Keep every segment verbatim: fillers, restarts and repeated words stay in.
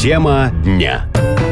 Тема дня.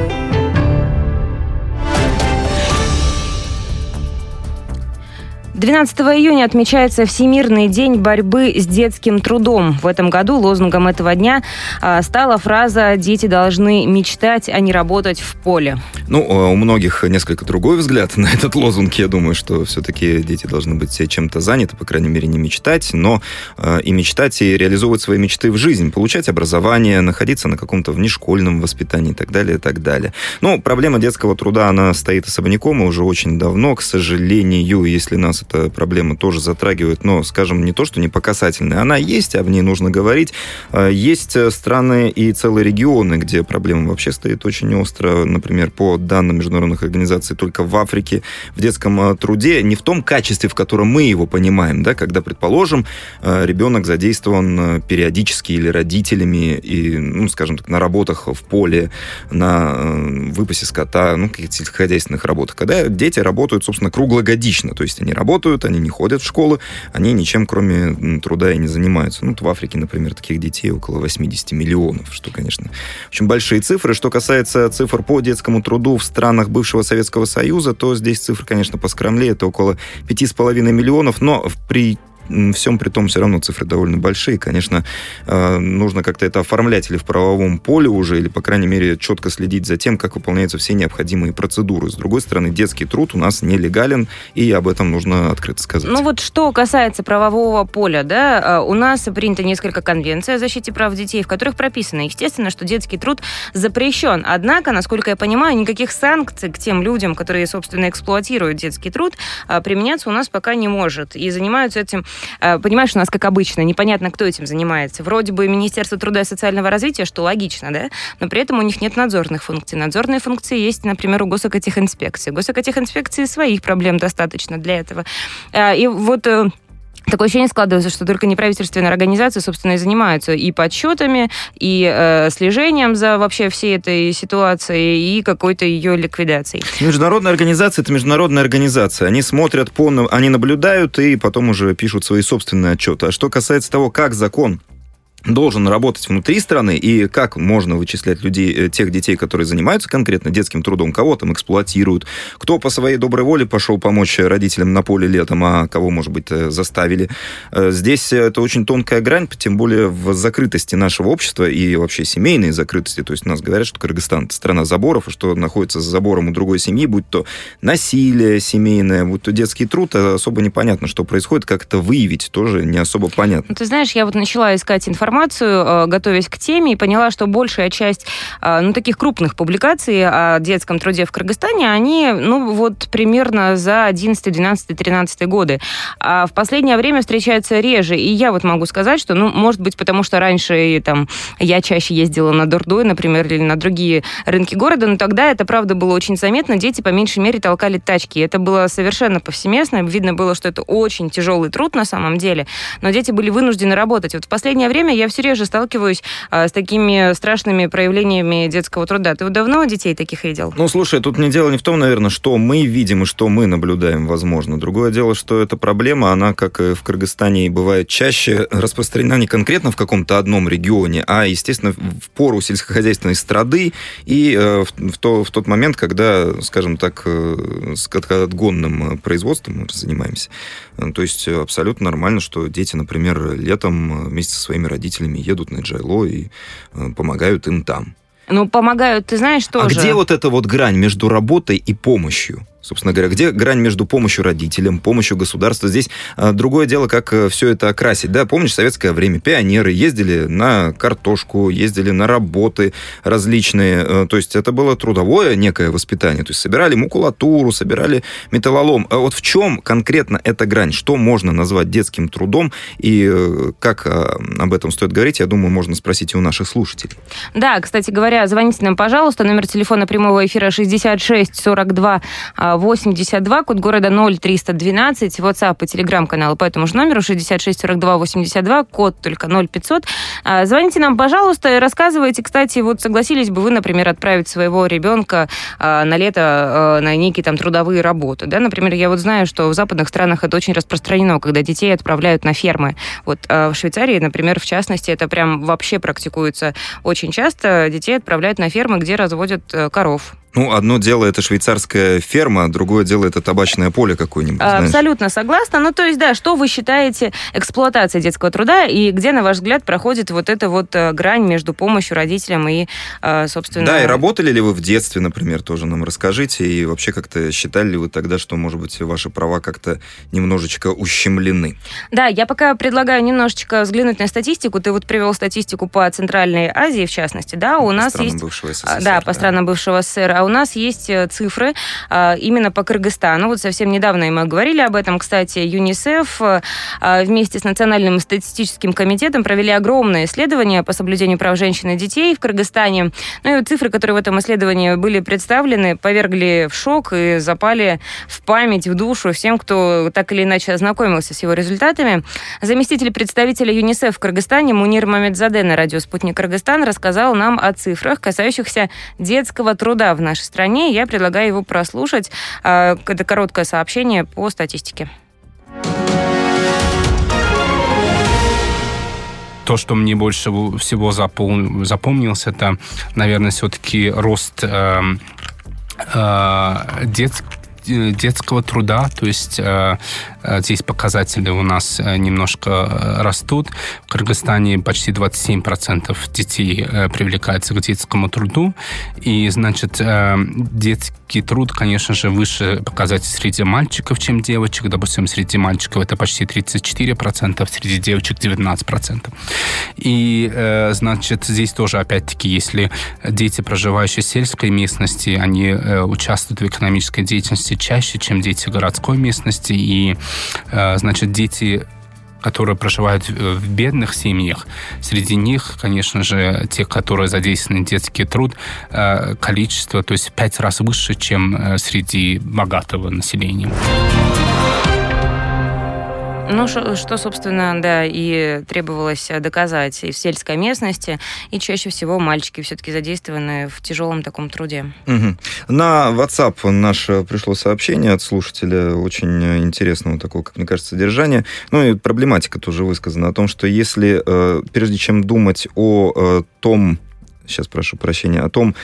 двенадцатого июня отмечается Всемирный день борьбы с детским трудом. В этом году лозунгом этого дня стала фраза «Дети должны мечтать, а не работать в поле». Ну, у многих несколько другой взгляд на этот лозунг. Я думаю, что все-таки дети должны быть чем-то заняты, по крайней мере, не мечтать, но и мечтать, и реализовывать свои мечты в жизнь, получать образование, находиться на каком-то внешкольном воспитании и так далее, и так далее. Но проблема детского труда, она стоит особняком и уже очень давно, к сожалению, если нас эта проблема тоже затрагивает, но, скажем, не то, что не по касательной, она есть, об ней нужно говорить. Есть страны и целые регионы, где проблема вообще стоит очень остро, например, по данным международных организаций, только в Африке в детском труде, не в том качестве, в котором мы его понимаем, да, когда, предположим, ребенок задействован периодически или родителями, и, ну, скажем так, на работах в поле, на выпасе скота, ну, каких-то сельскохозяйственных работах, когда дети работают, собственно, круглогодично, то есть они работают, они не ходят в школу, они ничем, кроме труда, и не занимаются. Ну, вот в Африке, например, таких детей около восемьдесят миллионов, что, конечно, очень большие цифры. Что касается цифр по детскому труду в странах бывшего Советского Союза, то здесь цифры, конечно, поскромнее, это около пяти с половиной миллионов, но при всем при том, все равно цифры довольно большие. Конечно, нужно как-то это оформлять или в правовом поле уже, или, по крайней мере, четко следить за тем, как выполняются все необходимые процедуры. С другой стороны, детский труд у нас нелегален, и об этом нужно открыто сказать. Ну вот что касается правового поля, да, у нас принято несколько конвенций о защите прав детей, в которых прописано, естественно, что детский труд запрещен. Однако, насколько я понимаю, никаких санкций к тем людям, которые, собственно, эксплуатируют детский труд, применяться у нас пока не может. И занимаются этим, понимаешь, у нас, как обычно, непонятно, кто этим занимается. Вроде бы Министерство труда и социального развития, что логично, да, но при этом у них нет надзорных функций. Надзорные функции есть, например, у госэкотехинспекции. У госэкотехинспекции своих проблем достаточно для этого. И вот такое ощущение складывается, что только неправительственные организации, собственно, и занимаются и подсчетами, и э, слежением за вообще всей этой ситуацией, и какой-то ее ликвидацией. Международная организация – это международная организация. Они смотрят, по, они наблюдают и потом уже пишут свои собственные отчеты. А что касается того, как закон должен работать внутри страны, и как можно вычислять людей, тех детей, которые занимаются конкретно детским трудом, кого там эксплуатируют, кто по своей доброй воле пошел помочь родителям на поле летом, а кого, может быть, заставили. Здесь это очень тонкая грань, тем более в закрытости нашего общества и вообще семейной закрытости. То есть у нас говорят, что Кыргызстан – это страна заборов, и что находится за забором у другой семьи, будь то насилие семейное, будь то детский труд, особо непонятно, что происходит, как это выявить, тоже не особо понятно. Ты знаешь, я вот начала искать информацию, информацию, готовясь к теме, и поняла, что большая часть, ну, таких крупных публикаций о детском труде в Кыргызстане, они, ну, вот примерно за одиннадцатый, двенадцатый, тринадцатый годы. А в последнее время встречаются реже. И я вот могу сказать, что, ну, может быть, потому что раньше там я чаще ездила на Дордой, например, или на другие рынки города, но тогда это, правда, было очень заметно. Дети, по меньшей мере, толкали тачки. Это было совершенно повсеместно. Видно было, что это очень тяжелый труд на самом деле, но дети были вынуждены работать. Вот в последнее время я все реже сталкиваюсь а, с такими страшными проявлениями детского труда. Ты вот давно детей таких видел? Ну, слушай, тут не дело не в том, наверное, что мы видим и что мы наблюдаем, возможно. Другое дело, что эта проблема, она, как и в Кыргызстане, бывает чаще распространена не конкретно в каком-то одном регионе, а, естественно, в пору сельскохозяйственной страды и э, в, в, то, в тот момент, когда, скажем так, э, с отгонным производством мы занимаемся. То есть абсолютно нормально, что дети, например, летом вместе со своими родителями едут на Джайло и э, помогают им там. Ну, помогают, ты знаешь, тоже. А где вот эта вот грань между работой и помощью? Собственно говоря, где грань между помощью родителям, помощью государства? Здесь а, другое дело, как а, все это окрасить. Да, помнишь, в советское время пионеры ездили на картошку, ездили на работы различные. А, то есть это было трудовое некое воспитание. То есть собирали макулатуру, собирали металлолом. А вот в чем конкретно эта грань? Что можно назвать детским трудом? И а, как а, об этом стоит говорить, я думаю, можно спросить и у наших слушателей. Да, кстати говоря, звоните нам, пожалуйста. Номер телефона прямого эфира шестьдесят шесть сорок два восемьдесят два, код города ноль триста двенадцать, WhatsApp и Telegram-каналы по этому же номеру шестьдесят шесть сорок два восемьдесят два, код только ноль пятьсот. Звоните нам, пожалуйста, и рассказывайте. Кстати, вот согласились бы вы, например, отправить своего ребенка на лето на некие там трудовые работы, да? Например, я вот знаю, что в западных странах это очень распространено, когда детей отправляют на фермы. Вот в Швейцарии, например, в частности, это прям вообще практикуется очень часто. Детей отправляют на фермы, где разводят коров. Ну, одно дело это швейцарская ферма, другое дело это табачное поле какое-нибудь. Знаешь. Абсолютно согласна. Ну, то есть, да, что вы считаете эксплуатацией детского труда и где, на ваш взгляд, проходит вот эта вот грань между помощью родителям и, собственно... Да, и работали ли вы в детстве, например, тоже нам расскажите, и вообще как-то считали ли вы тогда, что, может быть, ваши права как-то немножечко ущемлены? Да, я пока предлагаю немножечко взглянуть на статистику. Ты вот привел статистику по Центральной Азии, в частности, да, у по нас странам есть... бывшего СССР. Да, по странам бывшего СССР. А у нас есть цифры именно по Кыргызстану. Вот совсем недавно мы говорили об этом. Кстати, ЮНИСЕФ вместе с Национальным статистическим комитетом провели огромное исследование по соблюдению прав женщин и детей в Кыргызстане. Ну и вот цифры, которые в этом исследовании были представлены, повергли в шок и запали в память, в душу всем, кто так или иначе ознакомился с его результатами. Заместитель представителя ЮНИСЕФ в Кыргызстане Мунир Мамедзаде на радио «Спутник Кыргызстан» рассказал нам о цифрах, касающихся детского труда в нашей стране. Я предлагаю его прослушать. Это короткое сообщение по статистике. То, что мне больше всего запом... запомнилось, это, наверное, все-таки рост э, э, детского детского труда, то есть э, здесь показатели у нас немножко растут. В Кыргызстане почти двадцать семь процентов детей э, привлекаются к детскому труду, и, значит, э, детский труд, конечно же, выше показатель среди мальчиков, чем девочек. Допустим, среди мальчиков это почти тридцать четыре процента, среди девочек девятнадцать процентов. И, э, значит, здесь тоже, опять-таки, если дети, проживающие в сельской местности, они э, участвуют в экономической деятельности чаще, чем дети городской местности. И, значит, дети, которые проживают в бедных семьях, среди них, конечно же, те, которые задействованы в детский труд, количество, то есть в пять раз выше, чем среди богатого населения. Ну, что, что, собственно, да, и требовалось доказать и в сельской местности, и чаще всего мальчики все-таки задействованы в тяжелом таком труде. Угу. На WhatsApp наше пришло сообщение от слушателя очень интересного такого, как мне кажется, содержания. Ну, и проблематика тоже высказана о том, что если, прежде чем думать о том, сейчас прошу прощения, о том,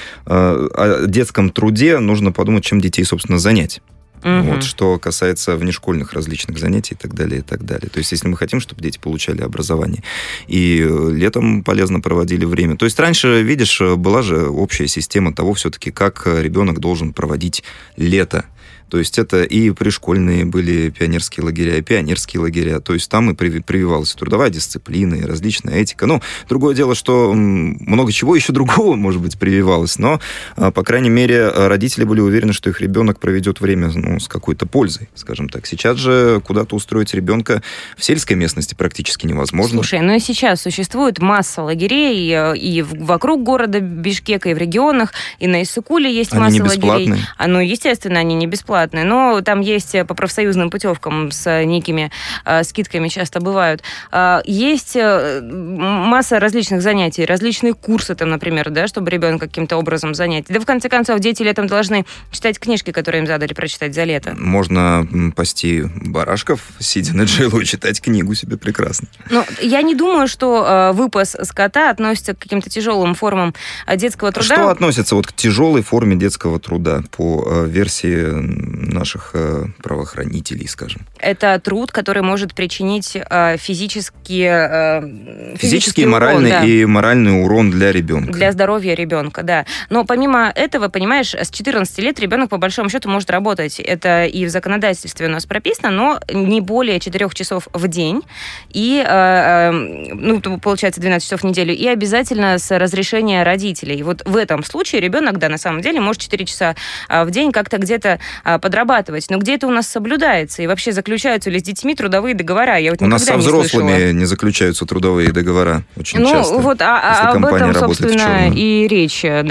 о детском труде, нужно подумать, чем детей, собственно, занять. Угу. Вот, что касается внешкольных различных занятий и так далее, и так далее. То есть, если мы хотим, чтобы дети получали образование и летом полезно проводили время. То есть, раньше, видишь, была же общая система того все-таки, как ребенок должен проводить лето. То есть это и пришкольные были пионерские лагеря, и пионерские лагеря. То есть там и прививалась трудовая дисциплина, и различная этика. Ну, другое дело, что много чего еще другого, может быть, прививалось. Но, по крайней мере, родители были уверены, что их ребенок проведет время, ну, с какой-то пользой, скажем так. Сейчас же куда-то устроить ребенка в сельской местности практически невозможно. Слушай, ну и сейчас существует масса лагерей и вокруг города Бишкека, и в регионах, и на Иссыкуле есть они масса не бесплатные? лагерей. А, ну, естественно, они не бесплатные. Но там есть по профсоюзным путевкам с некими э, скидками часто бывают. Э, есть э, масса различных занятий, различные курсы там, например, да, чтобы ребенка каким-то образом занять. Да, в конце концов, дети летом должны читать книжки, которые им задали прочитать за лето. Можно пасти барашков, сидя на джейлу, читать книгу себе прекрасно. Ну, я не думаю, что э, выпас скота относится к каким-то тяжелым формам детского труда. Что относится вот к тяжелой форме детского труда по э, версии наших э, правоохранителей, скажем? Это труд, который может причинить э, физический, э, физический, физический моральный урон, да. и моральный урон для ребенка. Для здоровья ребенка, да. Но помимо этого, понимаешь, с четырнадцати лет ребенок по большому счету может работать. Это и в законодательстве у нас прописано, но не более четырех часов в день. И, э, ну, получается, двенадцать часов в неделю. И обязательно с разрешения родителей. Вот в этом случае ребенок, да, на самом деле, может четыре часа в день как-то где-то подрабатывать. Но где это у нас соблюдается? И вообще заключаются ли с детьми трудовые договора? Я вот у нас со взрослыми не, не заключаются трудовые договора очень ну, часто. Вот, а, об этом, собственно, и речь, да?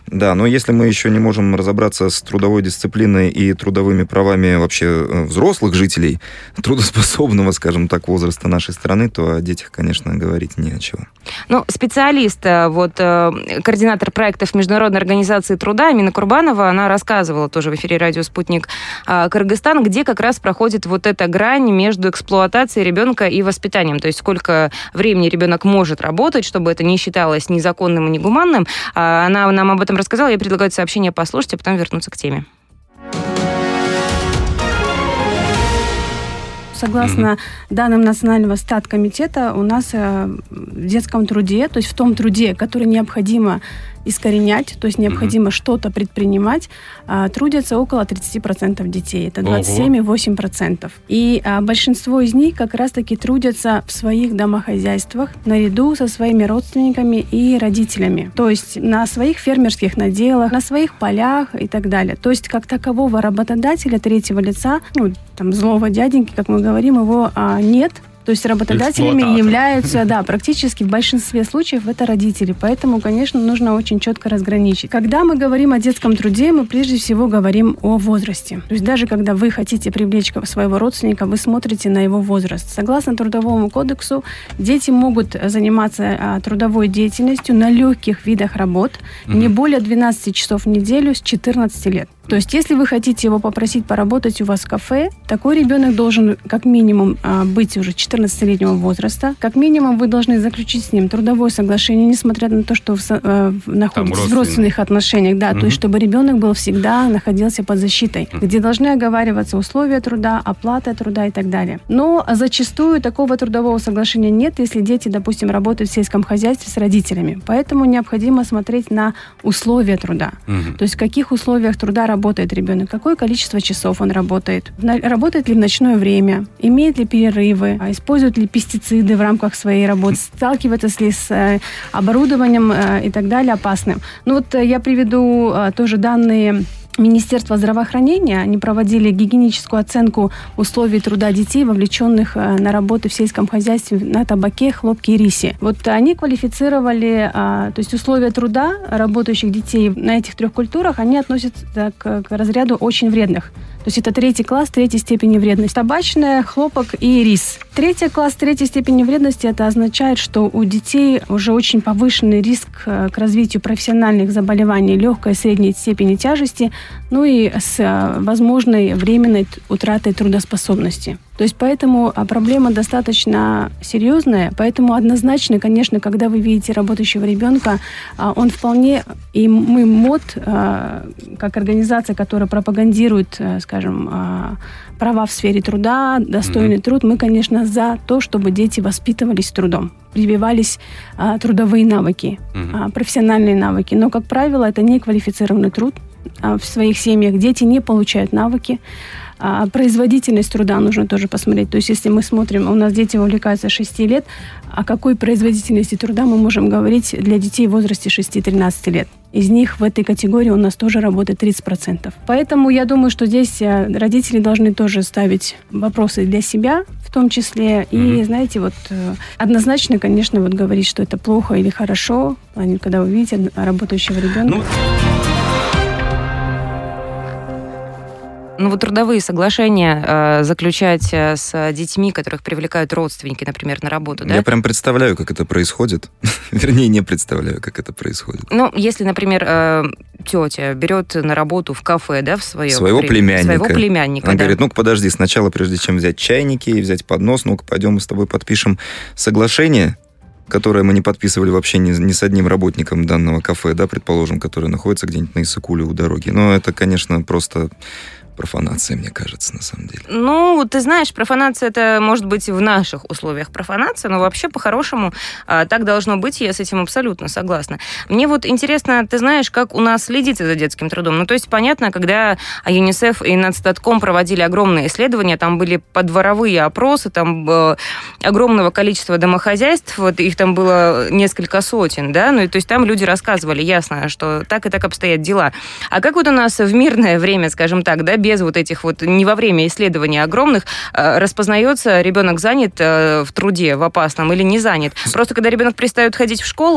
Да, но если мы еще не можем разобраться с трудовой дисциплиной и трудовыми правами вообще взрослых жителей, трудоспособного, скажем так, возраста нашей страны, то о детях, конечно, говорить не о чем. Ну, специалист, вот, координатор проектов Международной организации труда Амина Курбанова, она рассказывала тоже в эфире радио «Спутник» Кыргызстан, где как раз проходит вот эта грань между эксплуатацией ребенка и воспитанием. То есть сколько времени ребенок может работать, чтобы это не считалось незаконным и негуманным. Она нам об этом рассказала. Я предлагаю это сообщение послушать, а потом вернуться к теме. Согласно mm-hmm. данным Национального статкомитета, у нас в детском труде, то есть в том труде, который необходимо искоренять, то есть необходимо mm-hmm. что-то предпринимать, трудятся около тридцать процентов детей. Это двадцать семь целых восемь десятых процента. И а, большинство из них как раз-таки трудятся в своих домохозяйствах наряду со своими родственниками и родителями. То есть на своих фермерских наделах, на своих полях и так далее. То есть как такового работодателя третьего лица, ну, там, злого дяденьки, как мы говорим, его а, нет. То есть работодателями являются, да, практически в большинстве случаев это родители. Поэтому, конечно, нужно очень четко разграничить. Когда мы говорим о детском труде, мы прежде всего говорим о возрасте. То есть даже когда вы хотите привлечь своего родственника, вы смотрите на его возраст. Согласно Трудовому кодексу, дети могут заниматься а, трудовой деятельностью на легких видах работ mm-hmm. не более двенадцать часов в неделю с четырнадцати лет. То есть, если вы хотите его попросить поработать у вас в кафе, такой ребенок должен как минимум быть уже четырнадцатилетнего возраста. Как минимум вы должны заключить с ним трудовое соглашение, несмотря на то, что вы находитесь в родственных отношениях. Да, угу. То есть, чтобы ребенок был всегда находился под защитой, угу. где должны оговариваться условия труда, оплата труда и так далее. Но зачастую такого трудового соглашения нет, если дети, допустим, работают в сельском хозяйстве с родителями. Поэтому необходимо смотреть на условия труда. Угу. То есть, в каких условиях труда работает ребенок, какое количество часов он работает, работает ли в ночное время, имеет ли перерывы, использует ли пестициды в рамках своей работы, сталкивается ли с оборудованием и так далее опасным. Ну вот я приведу тоже данные Министерства здравоохранения. Они проводили гигиеническую оценку условий труда детей, вовлеченных на работы в сельском хозяйстве на табаке, хлопке и рисе. Вот они квалифицировали, то есть условия труда работающих детей на этих трех культурах, они относятся к, к разряду очень вредных. То есть это третий класс, третьей степени вредности. Табачная, хлопок и рис. Третий класс, третьей степени вредности, это означает, что у детей уже очень повышенный риск к развитию профессиональных заболеваний легкой и средней степени тяжести, ну и с возможной временной утратой трудоспособности. То есть поэтому проблема достаточно серьезная, поэтому однозначно, конечно, когда вы видите работающего ребенка, он вполне, и мы МОД, как организация, которая пропагандирует, скажем, права в сфере труда, достойный mm-hmm. труд, мы, конечно, за то, чтобы дети воспитывались трудом, прививались трудовые навыки, mm-hmm. профессиональные навыки. Но, как правило, это неквалифицированный труд. В своих семьях дети не получают навыки. А производительность труда нужно тоже посмотреть. То есть, если мы смотрим, у нас дети вовлекаются с шести лет, о какой производительности труда мы можем говорить для детей в возрасте шести-тринадцати лет? Из них в этой категории у нас тоже работает тридцать процентов. Поэтому я думаю, что здесь родители должны тоже ставить вопросы для себя, в том числе. И, mm-hmm. знаете, вот однозначно, конечно, вот говорить, что это плохо или хорошо, когда вы видите работающего ребенка. Ну... Ну вот трудовые соглашения э, заключать с детьми, которых привлекают родственники, например, на работу, да? Я прям представляю, как это происходит. Вернее, не представляю, как это происходит. Ну, если, например, э, тетя берет на работу в кафе, да, в свое... Своего при... племянника. Своего племянника, Она да. говорит, ну-ка, подожди, сначала, прежде чем взять чайники и взять поднос, ну-ка, пойдем мы с тобой подпишем соглашение, которое мы не подписывали вообще ни, ни с одним работником данного кафе, да, предположим, который находится где-нибудь на Иссыкуле у дороги. Но это, конечно, просто... профанация, мне кажется, на самом деле. Ну, ты знаешь, профанация это может быть в наших условиях профанация, но вообще по-хорошему так должно быть, я с этим абсолютно согласна. Мне вот интересно, ты знаешь, как у нас следится за детским трудом? Ну, то есть, понятно, когда ЮНИСЕФ и Нацстатком проводили огромные исследования, там были подворовые опросы, там было огромного количества домохозяйств, вот их там было несколько сотен, да, ну, и то есть там люди рассказывали, ясно, что так и так обстоят дела. А как вот у нас в мирное время, скажем так, да, без вот этих вот, не во время исследований огромных, распознается, ребенок занят в труде, в опасном или не занят. Просто когда ребенок перестает ходить в школу,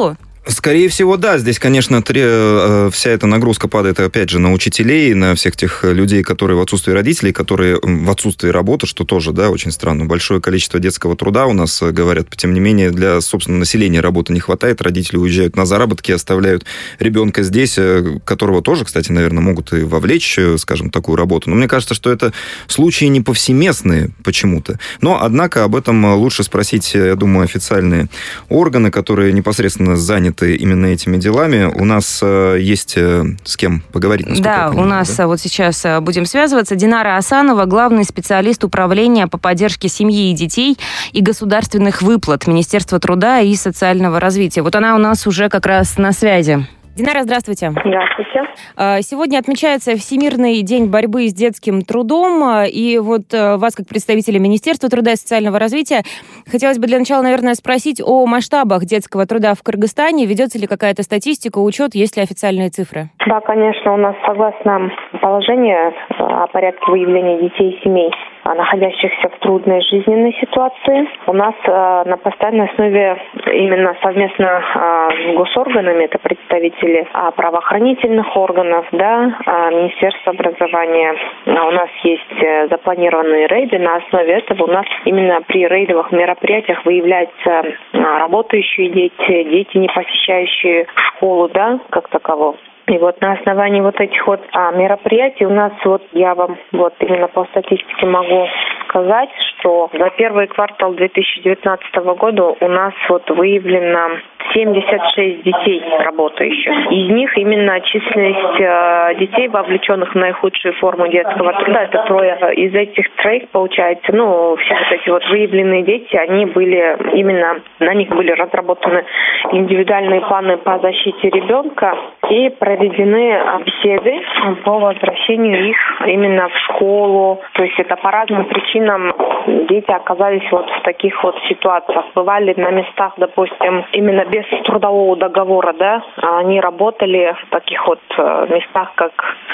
Скорее всего, да. Здесь, конечно, три, вся эта нагрузка падает, опять же, на учителей, на всех тех людей, которые в отсутствии родителей, которые в отсутствии работы, что тоже, да, очень странно. Большое количество детского труда у нас, говорят, тем не менее, для, собственно, населения работы не хватает. Родители уезжают на заработки, оставляют ребенка здесь, которого тоже, кстати, наверное, могут и вовлечь, скажем, такую работу. Но мне кажется, что это случаи не повсеместные почему-то. Но, однако, об этом лучше спросить, я думаю, официальные органы, которые непосредственно заняты именно этими делами. У нас э, есть э, с кем поговорить. Да, понимаю, у нас да? вот сейчас будем связываться. Динара Асанова, главный специалист управления по поддержке семьи и детей и государственных выплат Министерства труда и социального развития. Вот она у нас уже как раз на связи. Динара, здравствуйте. Здравствуйте. Сегодня отмечается Всемирный день борьбы с детским трудом. И вот вас, как представителя Министерства труда и социального развития, хотелось бы для начала, наверное, спросить о масштабах детского труда в Кыргызстане. Ведется ли какая-то статистика, учет, есть ли официальные цифры? Да, конечно, у нас согласно положению о порядке выявления детей и семей, находящихся в трудной жизненной ситуации, у нас э, на постоянной основе именно совместно э, с госорганами, это представители э, правоохранительных органов, да, э, Министерства образования, э, у нас есть э, запланированные рейды. На основе этого у нас именно при рейдовых мероприятиях выявляются э, работающие дети, дети, не посещающие школу, да, как таково. И вот на основании вот этих вот а, мероприятий у нас вот я вам вот именно по статистике могу сказать, что за первый квартал две тысячи девятнадцатого года у нас вот выявлено семьдесят шесть детей работающих. Из них именно численность э, детей, вовлеченных в наихудшие формы детского труда, это трое. Из этих троих, получается, ну, все вот эти вот выявленные дети, они были именно, на них были разработаны индивидуальные планы по защите ребенка и проведены беседы по возвращению их именно в школу. То есть это по разным причинам дети оказались вот в таких вот ситуациях. Бывали на местах, допустим, именно без трудового договора, да, они работали в таких вот местах, как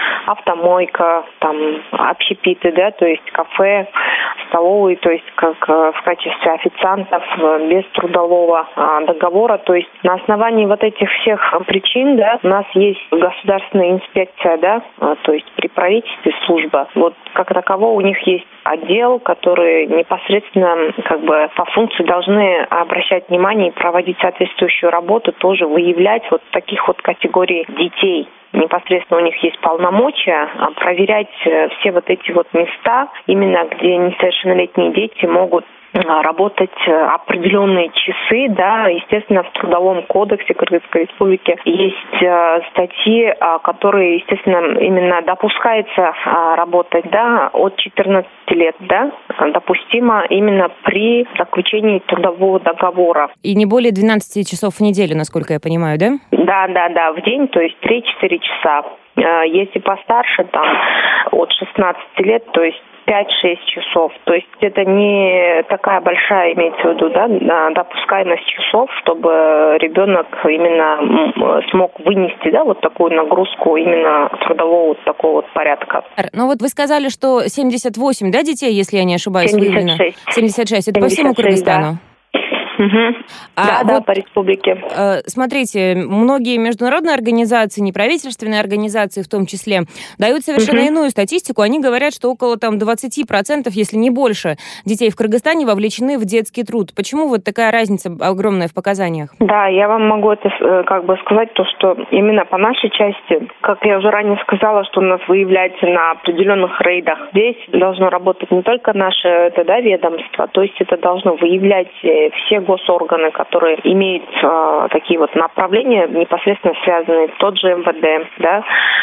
автомойка, там, общепиты, да, то есть кафе, столовые, то есть как в качестве официантов без трудового договора. То есть на основании вот этих всех причин, да, у нас есть государственная инспекция, да, то есть при правительстве служба. Вот как таково у них есть отдел, который непосредственно как бы по функции должны обращать внимание и проводить соответствующую работу, тоже выявлять вот таких вот категорий детей. Непосредственно у них есть полномочия проверять все вот эти вот места, именно где несовершеннолетние дети могут работать определенные часы, да, естественно, в Трудовом кодексе Кыргызской Республики есть э, статьи, э, которые, естественно, именно допускается э, работать, да, от четырнадцати лет, да, допустимо именно при заключении трудового договора. И не более двенадцати часов в неделю, насколько я понимаю, да? Да, да, да, в день, то есть три-четыре часа. Э, если постарше, там, от шестнадцати лет, то есть пять-шесть часов. То есть это не такая большая, имеется в виду, да, допускаемость часов, чтобы ребенок именно смог вынести, да, вот такую нагрузку именно трудового вот такого вот порядка. Ну вот вы сказали, что семьдесят восемь, да, детей, если я не ошибаюсь, семьдесят шесть. семьдесят шесть. Это по всему Кыргызстану? Да. Угу. А да, вот, да, по республике. Э, смотрите, многие международные организации, неправительственные организации в том числе, дают совершенно угу. иную статистику. Они говорят, что около там двадцать процентов, если не больше, детей в Кыргызстане вовлечены в детский труд. Почему вот такая разница огромная в показаниях? Да, я вам могу это как бы сказать, то, что именно по нашей части, как я уже ранее сказала, что у нас выявляется на определенных рейдах. Здесь должно работать не только наше это, да, ведомство, то есть это должно выявлять все госорганы, которые имеют э, такие вот направления, непосредственно связанные, тот же эм вэ дэ, да,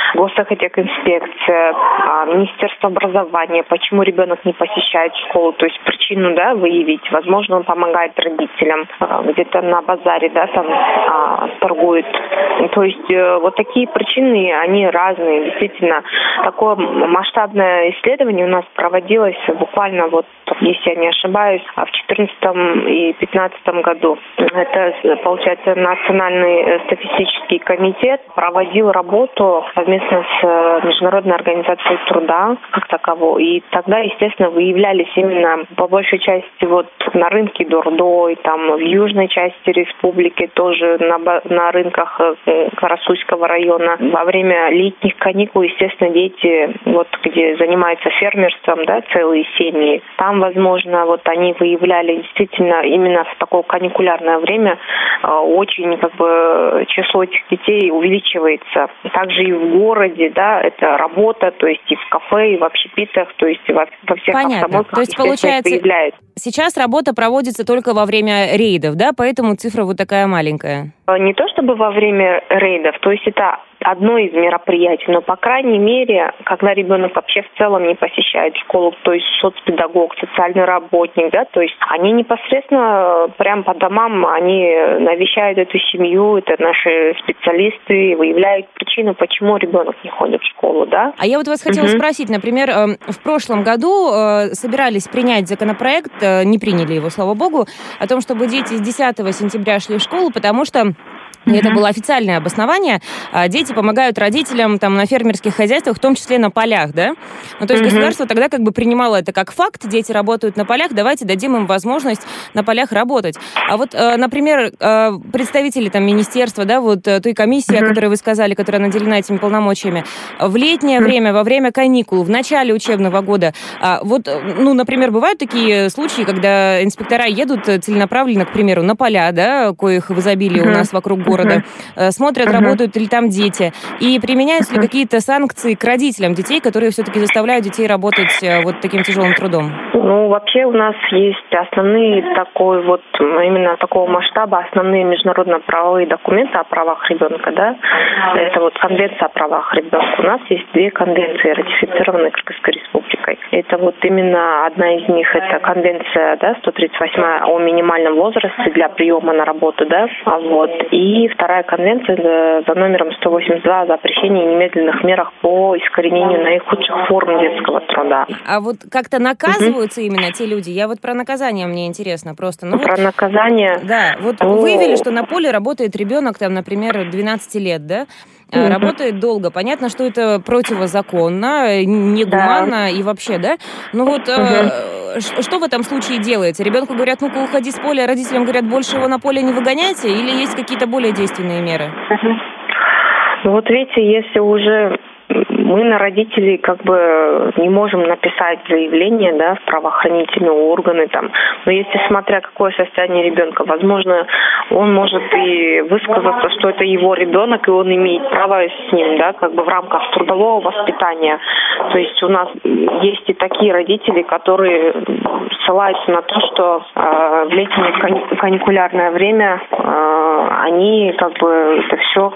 Госэкоинспекция, э, Министерство образования, почему ребенок не посещает школу, то есть причину, да, выявить. Возможно, он помогает родителям, э, где-то на базаре, да, там э, торгует. То есть э, вот такие причины, они разные. Действительно, такое масштабное исследование у нас проводилось буквально вот, если я не ошибаюсь, в четырнадцатом и пятнадцатом году. Это, получается, Национальный статистический комитет проводил работу совместно совместно с Международной организацией труда как таковой. И тогда, естественно, выявлялись именно по большей части вот на рынке Дордой, там в южной части республики, тоже на, на рынках Карасуйского района. Во время летних каникул, естественно, дети, вот где занимаются фермерством, да, целые семьи, там, возможно, вот они выявляли действительно именно в такое каникулярное время очень как бы число этих детей увеличивается. Также и в городе, да, это работа, то есть и в кафе, и в общепитах, то есть во, во всех автомойках. То есть, получается, сейчас работа проводится только во время рейдов, да, поэтому цифра вот такая маленькая. Не то чтобы во время рейдов, то есть это одно из мероприятий, но, по крайней мере, когда ребенок вообще в целом не посещает школу, то есть соцпедагог, социальный работник, да, то есть они непосредственно прямо по домам, они навещают эту семью, это наши специалисты, выявляют причину, почему ребенок не ходит в школу, да. А я вот вас хотела угу. спросить, например, в прошлом году собирались принять законопроект, не приняли его, слава богу, о том, чтобы дети с десятого сентября шли в школу, потому что и это было официальное обоснование. Дети помогают родителям там, на фермерских хозяйствах, в том числе на полях, да? Ну, то есть mm-hmm. государство тогда как бы принимало это как факт. Дети работают на полях, давайте дадим им возможность на полях работать. А вот, например, представители там, министерства, да, вот той комиссии, mm-hmm. о которой вы сказали, которая наделена этими полномочиями, в летнее mm-hmm. время, во время каникул, в начале учебного года, вот, ну, например, бывают такие случаи, когда инспектора едут целенаправленно, к примеру, на поля, да, коих в изобилии mm-hmm. у нас вокруг города, города, uh-huh. смотрят, uh-huh. работают ли там дети, и применяются uh-huh. ли какие-то санкции к родителям детей, которые все-таки заставляют детей работать вот таким тяжелым трудом? Ну, вообще у нас есть основные такой вот, именно такого масштаба, основные международно-правовые документы о правах ребенка, да, это вот Конвенция о правах ребенка. У нас есть две конвенции, ратифицированные Кыргызской республикой. Это вот именно одна из них, это конвенция, да, сто тридцать восьмая о минимальном возрасте для приема на работу, да, вот, и вторая конвенция за номером сто восемьдесят два о запрещении немедленных мерах по искоренению наихудших форм детского труда. А вот как-то наказываются угу. именно те люди? Я вот про наказание мне интересно просто. Ну, про вот, наказание? Да, вот О. выявили, что на поле работает ребенок, там, например, двенадцать лет, да? Mm-hmm. Работает долго. Понятно, что это противозаконно, негуманно да. и вообще, да? Ну вот mm-hmm. э, что в этом случае делается? Ребенку говорят, ну-ка, уходи с поля, родителям говорят, больше его на поле не выгоняйте, или есть какие-то более действенные меры? Mm-hmm. Вот видите, если уже мы на родителей как бы не можем написать заявление, да, в правоохранительные органы там. Но если смотря какое состояние ребенка, возможно, он может и высказаться, что это его ребенок, и он имеет право с ним, да, как бы в рамках трудового воспитания. То есть у нас есть и такие родители, которые ссылаются на то, что э, в летнее каникулярное время э, они как бы это все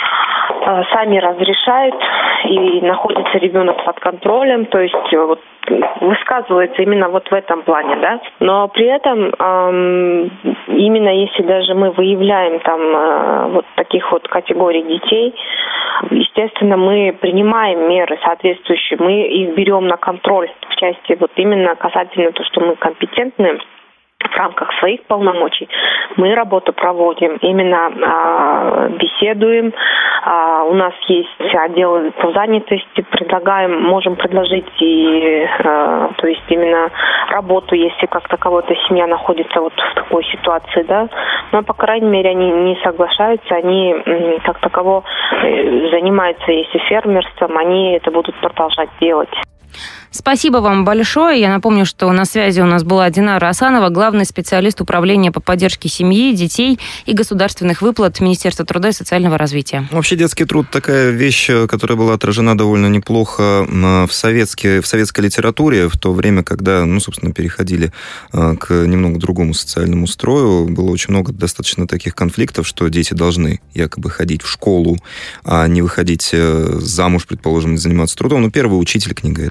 сами разрешают, и находится ребенок под контролем, то есть вот, высказывается именно вот в этом плане, да. Но при этом эм, именно если даже мы выявляем там э, вот таких вот категорий детей, естественно, мы принимаем меры соответствующие, мы их берем на контроль в части вот именно касательно того, что мы компетентны в рамках своих полномочий, мы работу проводим, именно а, беседуем. А, у нас есть отделы по занятости, предлагаем, можем предложить и, а, то есть именно работу, если как таковая семья находится вот в такой ситуации, да. Но, по крайней мере, они не соглашаются, они как таково занимаются, если фермерством, они это будут продолжать делать. Спасибо вам большое. Я напомню, что на связи у нас была Динара Асанова, главный специалист управления по поддержке семьи, детей и государственных выплат Министерства труда и социального развития. Вообще детский труд такая вещь, которая была отражена довольно неплохо в, советской, в советской литературе, в то время, когда, ну, собственно, переходили к немного другому социальному строю. Было очень много достаточно таких конфликтов, что дети должны якобы ходить в школу, а не выходить замуж, предположим, и заниматься трудом. Ну, первый учитель, книга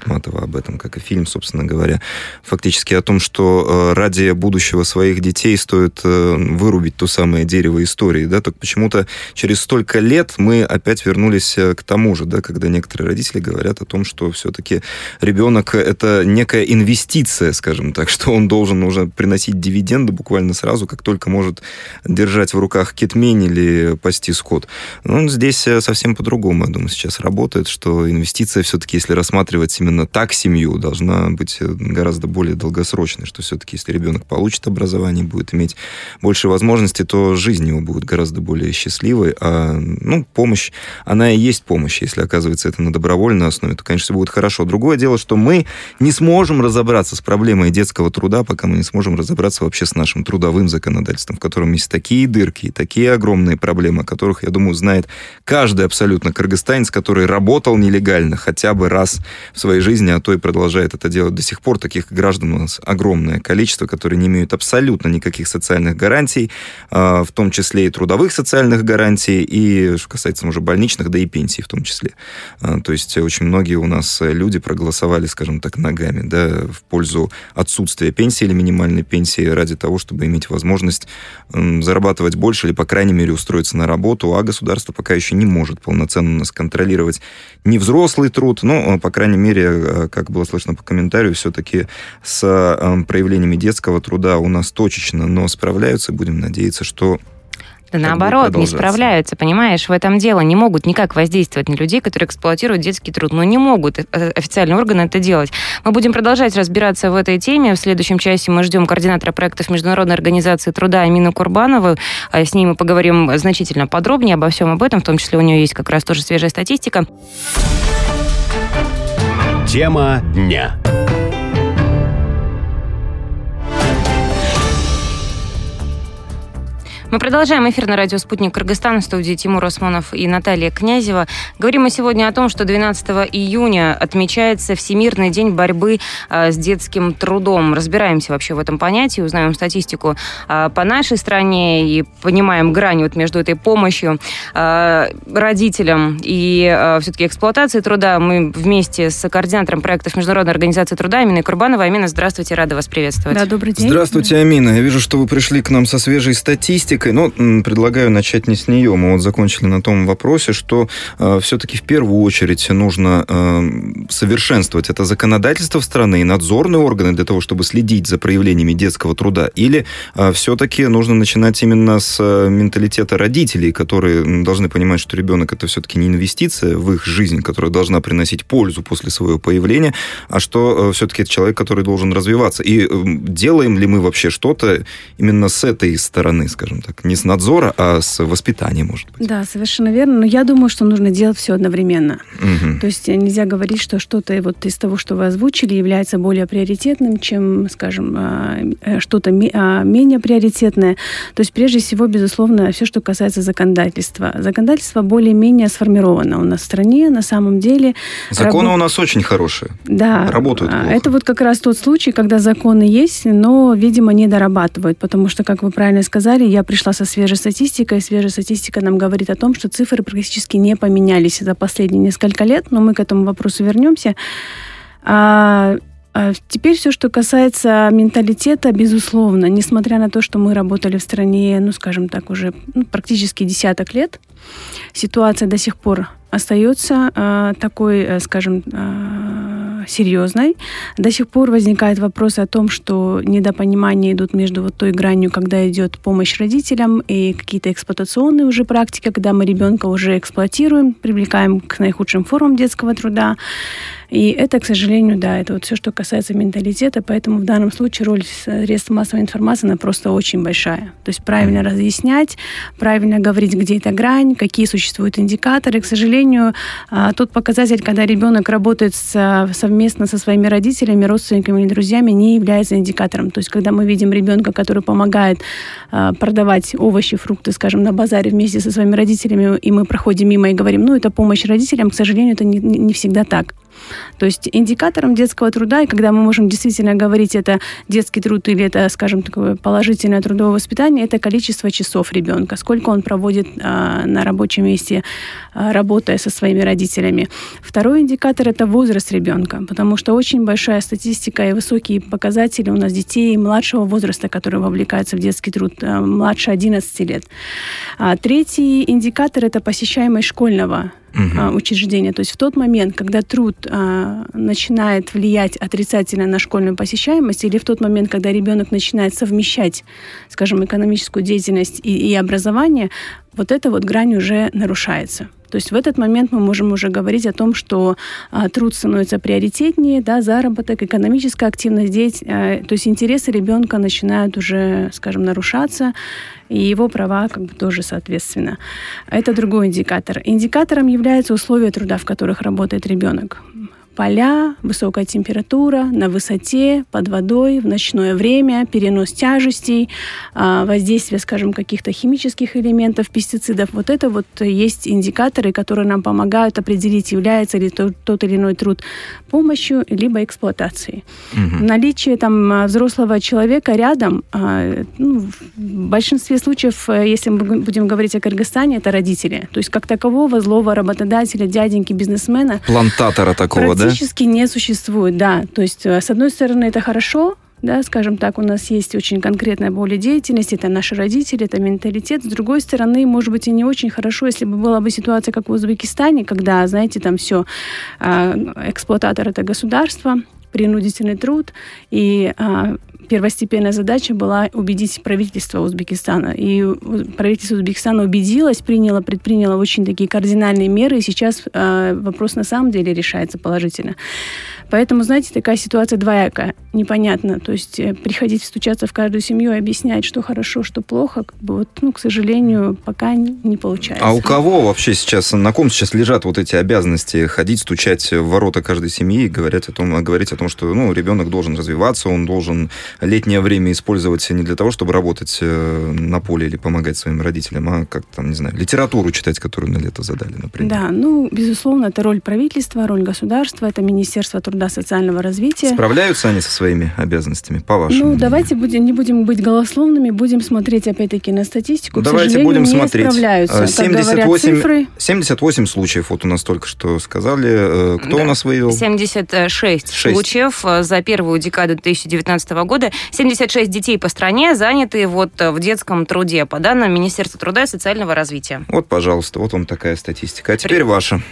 Ахматова об этом, как и фильм, собственно говоря, фактически о том, что ради будущего своих детей стоит вырубить то самое дерево истории, да, только почему-то через столько лет мы опять вернулись к тому же, да, когда некоторые родители говорят о том, что все-таки ребенок — это некая инвестиция, скажем так, что он должен уже приносить дивиденды буквально сразу, как только может держать в руках кетмень или пасти скот. Но здесь совсем по-другому, я думаю, сейчас работает, что инвестиция все-таки, если рассматривать именно так семью, должна быть гораздо более долгосрочной, что все-таки, если ребенок получит образование, будет иметь больше возможностей, то жизнь его будет гораздо более счастливой. А, ну, помощь, она и есть помощь. Если оказывается это на добровольной основе, то, конечно, все будет хорошо. Другое дело, что мы не сможем разобраться с проблемой детского труда, пока мы не сможем разобраться вообще с нашим трудовым законодательством, в котором есть такие дырки и такие огромные проблемы, о которых, я думаю, знает каждый абсолютно кыргызстанец, который работал нелегально хотя бы раз в своей жизни, а то и продолжает это делать до сих пор. Таких граждан у нас огромное количество, которые не имеют абсолютно никаких социальных гарантий, в том числе и трудовых социальных гарантий, и, что касается уже больничных, да и пенсий в том числе. То есть очень многие у нас люди проголосовали, скажем так, ногами, да, в пользу отсутствия пенсии или минимальной пенсии ради того, чтобы иметь возможность зарабатывать больше или, по крайней мере, устроиться на работу, а государство пока еще не может полноценно нас контролировать не взрослый труд, но, по крайней мере, как было слышно по комментарию, все-таки с проявлениями детского труда у нас точечно, но справляются. Будем надеяться, что Да наоборот, не справляются, понимаешь, в этом дело. Не могут никак воздействовать на людей, которые эксплуатируют детский труд. Ну, не могут официальные органы это делать. Мы будем продолжать разбираться в этой теме. В следующем часе мы ждем координатора проектов Международной организации труда Амину Курбанову. С ней мы поговорим значительно подробнее обо всем об этом. В том числе у нее есть как раз тоже свежая статистика. Тема дня. Мы продолжаем эфир на радио «Спутник Кыргызстана», в студии Тимур Осмонов и Наталья Князева. Говорим мы сегодня о том, что двенадцатого июня отмечается Всемирный день борьбы с детским трудом. Разбираемся вообще в этом понятии, узнаем статистику по нашей стране и понимаем грань вот между этой помощью родителям и все-таки эксплуатацией труда. Мы вместе с координатором проектов Международной организации труда Аминой Курбановой. Амина, здравствуйте, рада вас приветствовать. Да, добрый день. Здравствуйте, Амина. Я вижу, что вы пришли к нам со свежей статистикой. Но предлагаю начать не с нее. Мы вот закончили на том вопросе, что э, все-таки в первую очередь нужно э, совершенствовать это законодательство в стране и надзорные органы для того, чтобы следить за проявлениями детского труда. Или э, все-таки нужно начинать именно с э, менталитета родителей, которые должны понимать, что ребенок — это все-таки не инвестиция в их жизнь, которая должна приносить пользу после своего появления, а что э, все-таки это человек, который должен развиваться. И э, делаем ли мы вообще что-то именно с этой стороны, скажем так? Не с надзора, а с воспитания, может быть. Да, совершенно верно. Но я думаю, что нужно делать все одновременно. Угу. То есть нельзя говорить, что что-то вот из того, что вы озвучили, является более приоритетным, чем, скажем, что-то менее приоритетное. То есть прежде всего, безусловно, все, что касается законодательства. Законодательство более-менее сформировано у нас в стране. На самом деле... Законы раб... у нас очень хорошие. Да. Работают плохо. Это вот как раз тот случай, когда законы есть, но, видимо, не дорабатывают. Потому что, как вы правильно сказали, я пришла со свежей статистикой. Свежая статистика нам говорит о том, что цифры практически не поменялись за последние несколько лет, но мы к этому вопросу вернемся. А, а теперь все, что касается менталитета, безусловно, несмотря на то, что мы работали в стране, ну, скажем так, уже ну, практически десяток лет, ситуация до сих пор остается э, такой, э, скажем, э, серьезной. До сих пор возникают вопросы о том, что недопонимания идут между вот той гранью, когда идет помощь родителям, и какие-то эксплуатационные уже практики, когда мы ребенка уже эксплуатируем, привлекаем к наихудшим формам детского труда. И это, к сожалению, да, это вот все, что касается менталитета, поэтому в данном случае роль средств массовой информации, она просто очень большая. То есть правильно разъяснять, правильно говорить, где эта грань, какие существуют индикаторы. К сожалению, тот показатель, когда ребенок работает совместно со своими родителями, родственниками или друзьями, не является индикатором. То есть когда мы видим ребенка, который помогает продавать овощи, фрукты, скажем, на базаре вместе со своими родителями, и мы проходим мимо и говорим, ну, это помощь родителям, к сожалению, это не, не всегда так. То есть индикатором детского труда, и когда мы можем действительно говорить, это детский труд или это, скажем, такое положительное трудовое воспитание, это количество часов ребенка, сколько он проводит а, на рабочем месте, а, работая со своими родителями. Второй индикатор – это возраст ребенка, потому что очень большая статистика и высокие показатели у нас детей младшего возраста, которые вовлекаются в детский труд, а, младше одиннадцати лет. А, третий индикатор – это посещаемость школьного Uh-huh. учреждения. То есть в тот момент, когда труд а, начинает влиять отрицательно на школьную посещаемость, или в тот момент, когда ребенок начинает совмещать, скажем, экономическую деятельность и, и образование, вот эта вот грань уже нарушается. То есть в этот момент мы можем уже говорить о том, что а, труд становится приоритетнее, да, заработок, экономическая активность, деятель, а, то есть интересы ребенка начинают уже, скажем, нарушаться, и его права как бы тоже соответственно. Это другой индикатор. Индикатором являются условия труда, в которых работает ребенок. Поля, высокая температура, на высоте, под водой, в ночное время, перенос тяжестей, воздействие, скажем, каких-то химических элементов, пестицидов. Вот это вот есть индикаторы, которые нам помогают определить, является ли тот, тот или иной труд помощью, либо эксплуатацией. Угу. Наличие там взрослого человека рядом, ну, в большинстве случаев, если мы будем говорить о Кыргызстане, это родители. То есть как такового злого работодателя, дяденьки, бизнесмена. Плантатора такого, да? Практически не существует, да. То есть, с одной стороны, это хорошо, да, скажем так, у нас есть очень конкретная поле деятельности, это наши родители, это менталитет. С другой стороны, может быть, и не очень хорошо, если бы была бы ситуация, как в Узбекистане, когда, знаете, там все, эксплуататор – это государство, принудительный труд, и а, первостепенная задача была убедить правительство Узбекистана. И правительство Узбекистана убедилось, приняло, предприняло очень такие кардинальные меры, и сейчас а, вопрос на самом деле решается положительно. Поэтому, знаете, такая ситуация двоякая, непонятно. То есть приходить, стучаться в каждую семью и объяснять, что хорошо, что плохо, как бы вот, ну, к сожалению, пока не получается. А у кого вообще сейчас, на ком сейчас лежат вот эти обязанности ходить, стучать в ворота каждой семьи и говорить о том, говорить о том, что, ну, ребенок должен развиваться, он должен летнее время использовать не для того, чтобы работать на поле или помогать своим родителям, а как там, не знаю, литературу читать, которую на лето задали, например. Да, ну, безусловно, это роль правительства, роль государства, это Министерство труда, социального развития. Справляются они со своими обязанностями, по-вашему? Ну, давайте будем, не будем быть голословными, будем смотреть, опять-таки, на статистику. Давайте К будем не смотреть. справляются. семьдесят восемь, как говорят цифры. семьдесят восемь случаев, вот у нас только что сказали. Кто да. у нас выявил? семьдесят шесть шесть. Случаев за первую декаду две тысячи девятнадцатого года. семьдесят шесть детей по стране заняты вот в детском труде, по данным Министерства труда и социального развития. Вот, пожалуйста, вот вам такая статистика. А теперь При... ваша.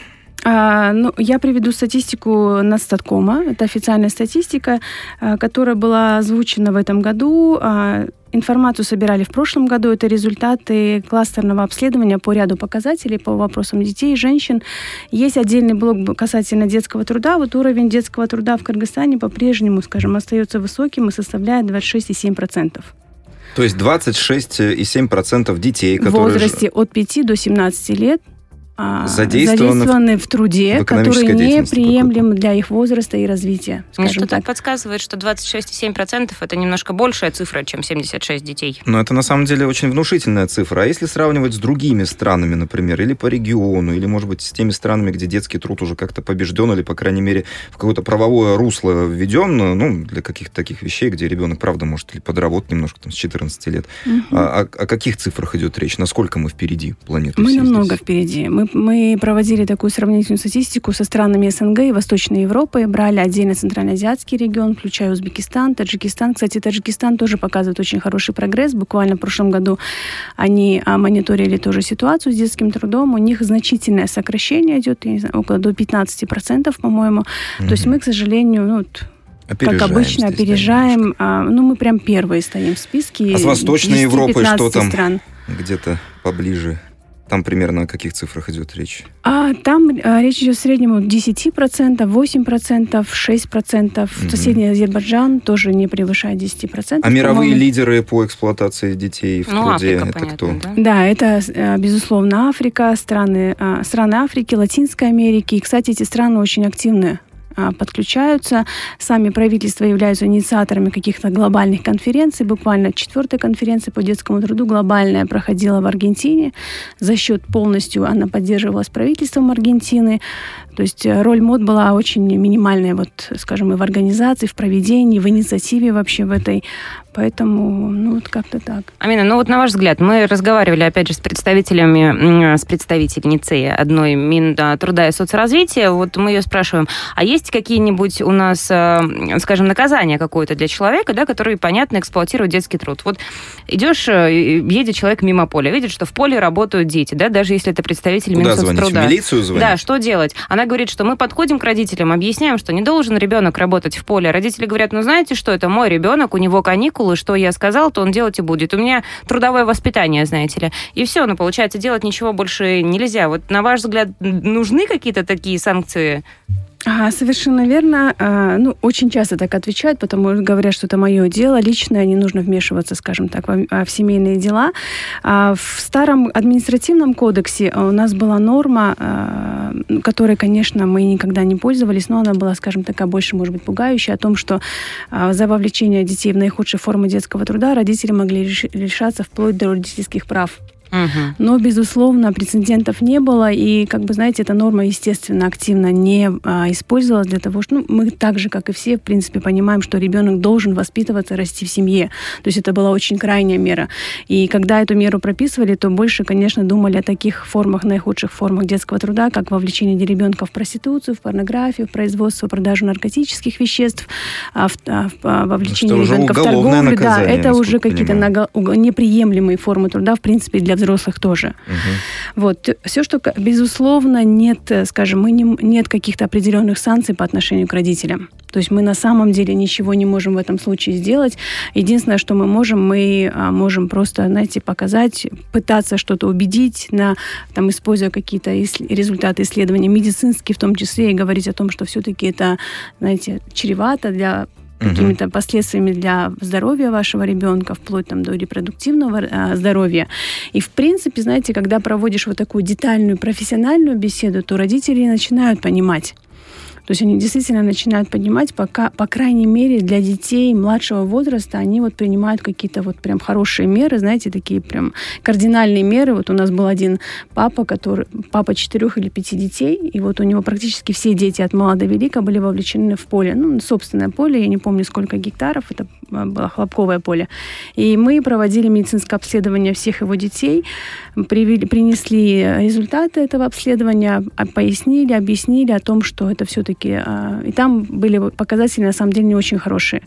А, ну, я приведу статистику Натстаткома. Это официальная статистика, а, которая была озвучена в этом году. А, информацию собирали в прошлом году. Это результаты кластерного обследования по ряду показателей по вопросам детей и женщин. Есть отдельный блок касательно детского труда. Вот уровень детского труда в Кыргызстане по-прежнему, скажем, остается высоким и составляет двадцать шесть целых семь десятых процента. То есть двадцать шесть целых семь десятых процента детей, которые... В возрасте от пяти до семнадцати лет задействованы, задействованы в, в труде, в который неприемлем для их возраста и развития. Что-то так. подсказывает, что двадцать шесть целых семь десятых процента это немножко большая цифра, чем семьдесят шесть детей. Но это на самом деле очень внушительная цифра. А если сравнивать с другими странами, например, или по региону, или, может быть, с теми странами, где детский труд уже как-то побежден, или, по крайней мере, в какое-то правовое русло введен, ну, для каких-то таких вещей, где ребенок, правда, может или подработать немножко там, с четырнадцати лет. Угу. А, о, о каких цифрах идет речь? Насколько мы впереди планеты? Мы намного здесь? впереди. Мы Мы проводили такую сравнительную статистику со странами СНГ и Восточной Европы, брали отдельно Центральноазиатский регион, включая Узбекистан, Таджикистан. Кстати, Таджикистан тоже показывает очень хороший прогресс. Буквально в прошлом году они мониторили тоже ситуацию с детским трудом. У них значительное сокращение идет, я не знаю, около до пятнадцати процентов, по-моему. Mm-hmm. То есть мы, к сожалению, ну, Опережаем как обычно, здесь, опережаем. А, ну, мы прям первые стоим в списке. А с Восточной Европой что там? Стран. Где-то поближе. Там примерно о каких цифрах идет речь? А, там а, речь идет в среднем о десяти процентах, восемь процентов, шесть процентов. Mm-hmm. Соседний Азербайджан тоже не превышает десяти процентов. А мировые лидеры по эксплуатации детей в ну, труде, Африка, это понятно, кто? Да? да, это, безусловно, Африка, страны, страны Африки, Латинской Америки. И, кстати, эти страны очень активны подключаются. Сами правительства являются инициаторами каких-то глобальных конференций. Буквально четвертая конференция по детскому труду глобальная проходила в Аргентине. За счет полностью она поддерживалась правительством Аргентины. То есть роль МОД была очень минимальная, вот, скажем, и в организации, в проведении, в инициативе вообще в этой. Поэтому, ну, вот как-то так. Амина, ну вот на ваш взгляд, мы разговаривали, опять же, с представителями, с представительницей одной Минтруда и соцразвития. Вот мы ее спрашиваем, а есть какие-нибудь у нас, скажем, наказания какое-то для человека, да, который, понятно, эксплуатирует детский труд? Вот идешь, едет человек мимо поля, видит, что в поле работают дети, да, даже если это представитель Минсоцтруда. Куда звонить? В милицию звонить? Да, что делать? Она говорит, что мы подходим к родителям, объясняем, что не должен ребенок работать в поле. Родители говорят, ну, знаете что, это мой ребенок, у него каникулы, что я сказал, то он делать и будет. У меня трудовое воспитание, знаете ли. И все, ну, получается, делать ничего больше нельзя. Вот, на ваш взгляд, нужны какие-то такие санкции? А, совершенно верно. А, ну, очень часто так отвечают, потому что говорят, что это мое дело личное, не нужно вмешиваться, скажем так, в, в семейные дела. А, в старом административном кодексе у нас была норма, а, которой, конечно, мы никогда не пользовались, но она была, скажем, такая больше, может быть, пугающая, о том, что а, за вовлечение детей в наихудшие формы детского труда родители могли лишаться вплоть до родительских прав. Угу. Но, безусловно, прецедентов не было, и, как бы, знаете, эта норма, естественно, активно не а, использовалась для того, что ну, мы так же, как и все, в принципе, понимаем, что ребенок должен воспитываться, расти в семье. То есть это была очень крайняя мера. И когда эту меру прописывали, то больше, конечно, думали о таких формах, наихудших формах детского труда, как вовлечение ребенка в проституцию, в порнографию, в производство, продажу наркотических веществ, а в, а, в, а, вовлечение ребенка в торговлю. Да, это уже какие-то нага- неприемлемые формы труда, в принципе, для взрослых тоже. Угу. Вот. Все, что, безусловно, нет, скажем, мы не, нет каких-то определенных санкций по отношению к родителям. То есть мы на самом деле ничего не можем в этом случае сделать. Единственное, что мы можем, мы можем просто, знаете, показать, пытаться что-то убедить, на, там, используя какие-то ис- результаты исследований медицинские, в том числе, и говорить о том, что все-таки это, знаете, чревато для какими-то uh-huh. последствиями для здоровья вашего ребенка, вплоть там, до репродуктивного а, здоровья. И, в принципе, знаете, когда проводишь вот такую детальную профессиональную беседу, то родители начинают понимать. То есть они действительно начинают понимать, пока, по крайней мере, для детей младшего возраста они вот принимают какие-то вот прям хорошие меры, знаете, такие прям кардинальные меры. Вот у нас был один папа, который, папа четырех или пяти детей, и вот у него практически все дети от мала до велика были вовлечены в поле. Ну, собственное поле, я не помню, сколько гектаров, это было хлопковое поле. И мы проводили медицинское обследование всех его детей, привели, принесли результаты этого обследования, пояснили, объяснили о том, что это все-таки и там были показатели, на самом деле, не очень хорошие.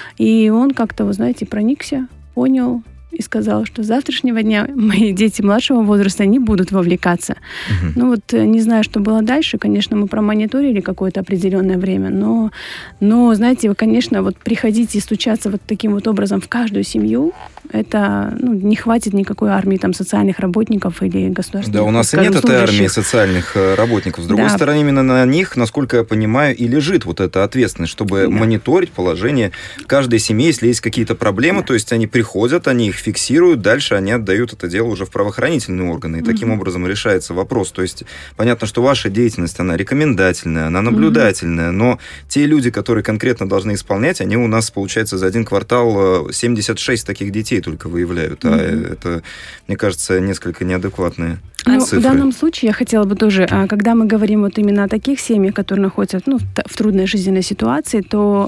И он как-то, вы знаете, проникся, понял и сказал, что с завтрашнего дня мои дети младшего возраста не будут вовлекаться. Угу. Ну вот не знаю, что было дальше. Конечно, мы промониторили какое-то определенное время, но, но знаете, вы, конечно, вот приходить и стучаться вот таким вот образом в каждую семью, это ну, не хватит никакой армии там, социальных работников или государственных. Да, у нас и нет этой армии социальных работников. С другой да. стороны, именно на них, насколько я понимаю, и лежит вот эта ответственность, чтобы да. мониторить положение каждой семьи, если есть какие-то проблемы, да. то есть они приходят, они их фиксируют, дальше они отдают это дело уже в правоохранительные органы, и mm-hmm. таким образом решается вопрос. То есть понятно, что ваша деятельность, она рекомендательная, она наблюдательная, mm-hmm. но те люди, которые конкретно должны исполнять, они у нас, получается, за один квартал семьдесят шесть таких детей только выявляют, mm-hmm. а это, мне кажется, несколько неадекватные ну, цифры. В данном случае я хотела бы тоже, когда мы говорим вот именно о таких семьях, которые находятся ну, в трудной жизненной ситуации, то,